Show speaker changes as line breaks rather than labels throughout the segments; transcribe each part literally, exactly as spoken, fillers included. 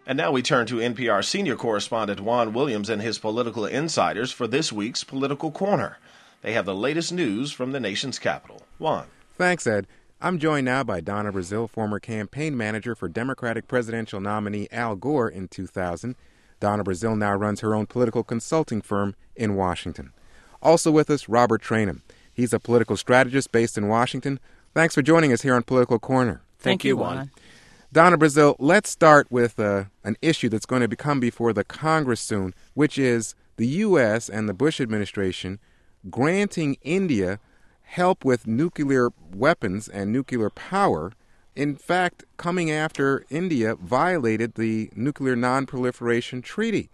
And now we turn to N P R senior correspondent Juan Williams and his political insiders for this week's Political Corner. They have the latest news from the nation's capital. Juan.
Thanks, Ed. I'm joined now by Donna Brazile, former campaign manager for Democratic presidential nominee Al Gore in two thousand. Donna Brazile now runs her own political consulting firm in Washington. Also with us, Robert Traynham. He's a political strategist based in Washington. Thanks for joining us here on Political Corner.
Thank, Thank you, Juan.
Donna Brazile, let's start with uh, an issue that's going to become before the Congress soon, which is the U S and the Bush administration granting India help with nuclear weapons and nuclear power, in fact, coming after India violated the Nuclear Non-Proliferation Treaty.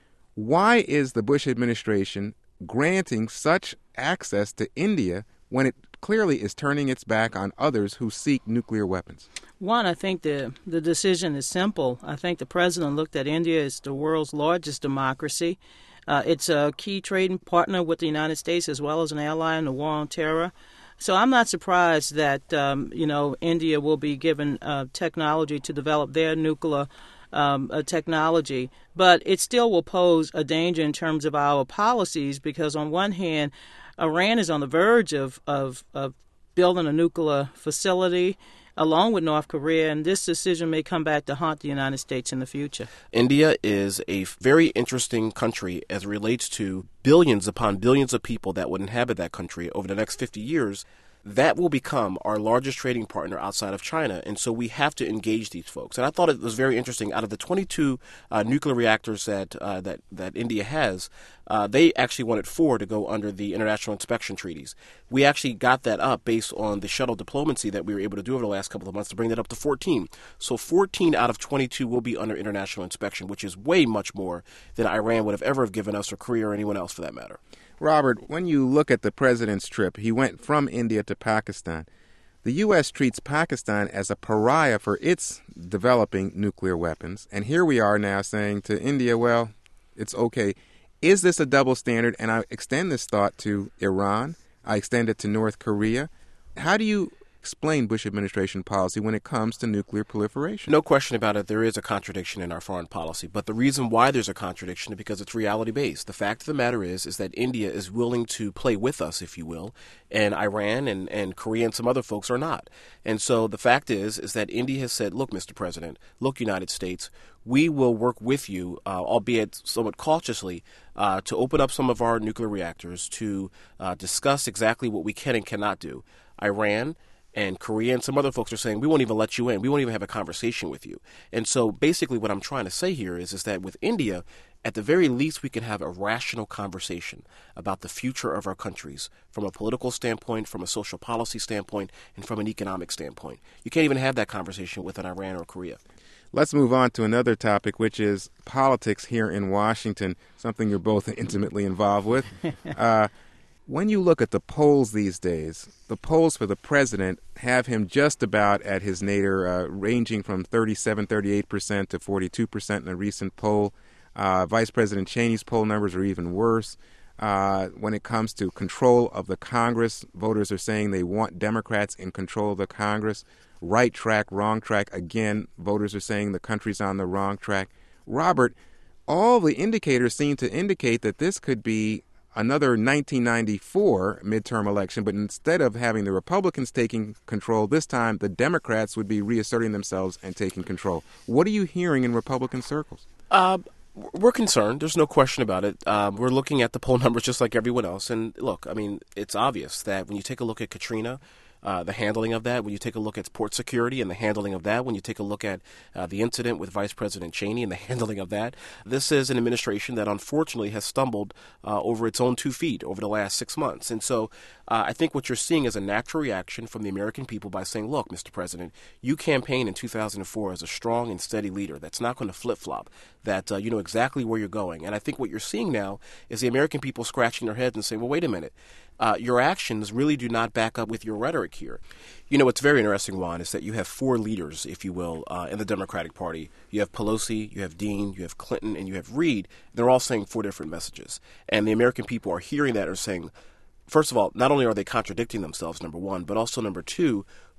Why is the Bush administration granting such access to India when it clearly is turning its back on others who seek nuclear weapons?
One, I think the, the decision is simple. I think the president looked at India as the world's largest democracy. Uh, it's a key trading partner with the United States as well as an ally in the war on terror. So I'm not surprised that, um, you know, India will be given uh, technology to develop their nuclear um, uh, technology. But it still will pose a danger in terms of our policies because on one hand, Iran is on the verge of, of, of building a nuclear facility along with North Korea, and this decision may come back to haunt the United States in the future.
India is a very interesting country as it relates to billions upon billions of people that would inhabit that country over the next fifty years. That will become our largest trading partner outside of China, and so we have to engage these folks. And I thought it was very interesting. Out of the twenty-two uh, nuclear reactors that uh, that that India has, uh, they actually wanted four to go under the international inspection treaties. We actually got that up based on the shuttle diplomacy that we were able to do over the last couple of months to bring that up to fourteen. So fourteen out of twenty-two will be under international inspection, which is way much more than Iran would have ever have given us, or Korea, or anyone else for that matter.
Robert, when you look at the president's trip, he went from India to Pakistan. The U S treats Pakistan as a pariah for its developing nuclear weapons. And here we are now saying to India, well, it's okay. Is this a double standard? And I extend this thought to Iran. I extend it to North Korea. How do you explain Bush administration policy when it comes to nuclear proliferation?
No question about it. There is a contradiction in our foreign policy. But the reason why there's a contradiction is because it's reality-based. The fact of the matter is, is that India is willing to play with us, if you will, and Iran and, and Korea and some other folks are not. And so the fact is, is that India has said, look, Mister President, look, United States, we will work with you, uh, albeit somewhat cautiously, uh, to open up some of our nuclear reactors to uh, discuss exactly what we can and cannot do. Iran and Korea and some other folks are saying, we won't even let you in. We won't even have a conversation with you. And so basically what I'm trying to say here is, is that with India, at the very least, we can have a rational conversation about the future of our countries from a political standpoint, from a social policy standpoint, and from an economic standpoint. You can't even have that conversation with an Iran or Korea.
Let's move on to another topic, which is politics here in Washington, something you're both intimately involved with. Uh, When you look at the polls these days, the polls for the president have him just about at his nadir, uh, ranging from thirty-seven, thirty-eight percent to forty-two percent in a recent poll. Uh, Vice President Cheney's poll numbers are even worse. Uh, when it comes to control of the Congress, voters are saying they want Democrats in control of the Congress. Right track, wrong track. Again, voters are saying the country's on the wrong track. Robert, all the indicators seem to indicate that this could be another nineteen ninety-four midterm election, but instead of having the Republicans taking control this time, the Democrats would be reasserting themselves and taking control. What are you hearing in Republican circles?
Uh, we're concerned. There's no question about it. Uh, we're looking at the poll numbers just like everyone else. And look, I mean, it's obvious that when you take a look at Katrina, Uh, the handling of that, when you take a look at port security and the handling of that, when you take a look at uh, the incident with Vice President Cheney and the handling of that, this is an administration that unfortunately has stumbled uh, over its own two feet over the last six months. And so uh, I think what you're seeing is a natural reaction from the American people by saying, look, Mister President, you campaigned in two thousand four as a strong and steady leader that's not going to flip-flop, that uh, you know exactly where you're going. And I think what you're seeing now is the American people scratching their heads and saying, well, wait a minute. Uh, your actions really do not back up with your rhetoric here. You know, what's very interesting, Juan, is that you have four leaders, if you will, uh, in the Democratic Party. You have Pelosi, you have Dean, you have Clinton, and you have Reid. They're all saying four different messages. And the American people are hearing that and are saying, first of all, not only are they contradicting themselves, number one, but also, number two,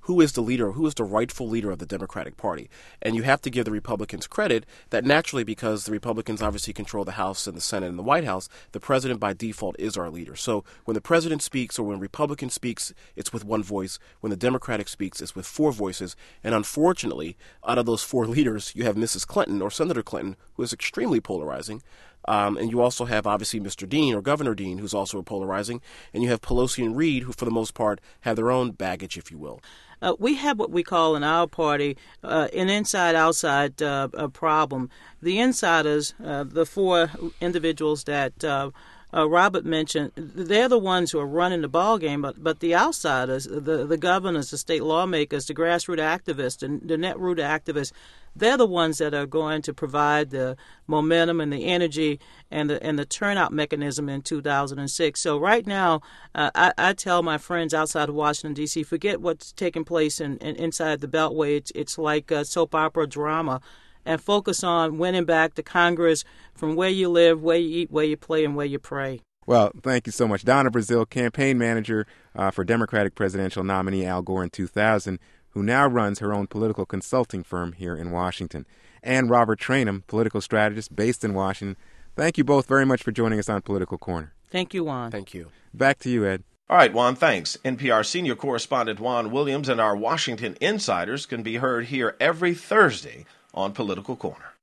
who is the leader, who is the rightful leader of the Democratic Party. And you have to give the Republicans credit that naturally, because the Republicans obviously control the House and the Senate and the White House, the president by default is our leader. So when the president speaks or when a Republican speaks, it's with one voice. When the Democratic speaks, it's with four voices. And unfortunately, out of those four leaders, you have Missus Clinton or Senator Clinton, who is extremely polarizing. Um, and you also have, obviously, Mister Dean or Governor Dean, who's also polarizing. And you have Pelosi and Reid, who, for the most part, have their own baggage, if you will.
Uh, we have what we call in our party uh, an inside-outside uh, uh, problem. The insiders, uh, the four individuals that uh, uh, Robert mentioned, they're the ones who are running the ball game, but, but the outsiders, the, the governors, the state lawmakers, the grassroots activists, the, the netroot activists, they're the ones that are going to provide the momentum and the energy and the and the turnout mechanism in two thousand six. So right now, uh, I, I tell my friends outside of Washington, D C, forget what's taking place in, in, inside the Beltway. It's, it's like a soap opera drama, and focus on winning back the Congress from where you live, where you eat, where you play, and where you pray.
Well, thank you so much. Donna Brazile, campaign manager uh, for Democratic presidential nominee Al Gore in two thousand, who now runs her own political consulting firm here in Washington. And Robert Trainum, political strategist based in Washington. Thank you both very much for joining us on Political Corner.
Thank you, Juan.
Thank you.
Back to you, Ed.
All right, Juan, thanks. N P R senior correspondent Juan Williams and our Washington insiders can be heard here every Thursday on Political Corner.